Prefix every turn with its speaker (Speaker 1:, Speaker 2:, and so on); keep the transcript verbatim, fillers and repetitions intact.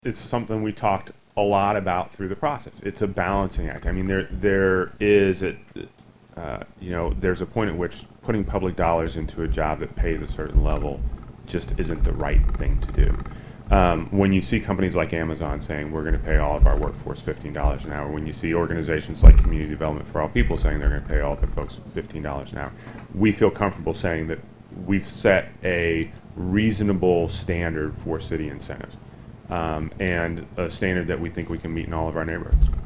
Speaker 1: it's something we talked a lot about through the process. It's a balancing act. I mean, there there is a, uh, you know, there's a point at which putting public dollars into a job that pays a certain level just isn't the right thing to do. Um, when you see companies like Amazon saying we're going to pay all of our workforce fifteen dollars an hour, when you see organizations like Community Development for All People saying they're going to pay all their folks fifteen dollars an hour, we feel comfortable saying that we've set a reasonable standard for city incentives, um, and a standard that we think we can meet in all of our neighborhoods.